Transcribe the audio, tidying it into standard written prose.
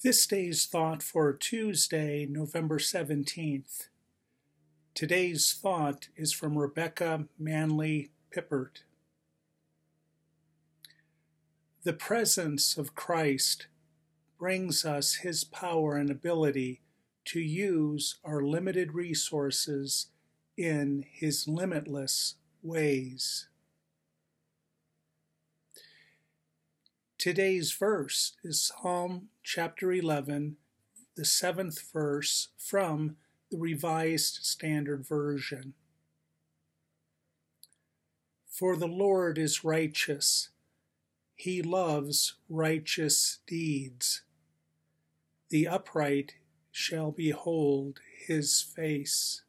This day's thought for Tuesday, November 17th. Today's thought is from Rebecca Manley Pippert. The presence of Christ brings us His power and ability to use our limited resources in His limitless ways. Today's verse is Psalm chapter 11, the 7th verse from the Revised Standard Version. For the Lord is righteous. He loves righteous deeds. The upright shall behold His face.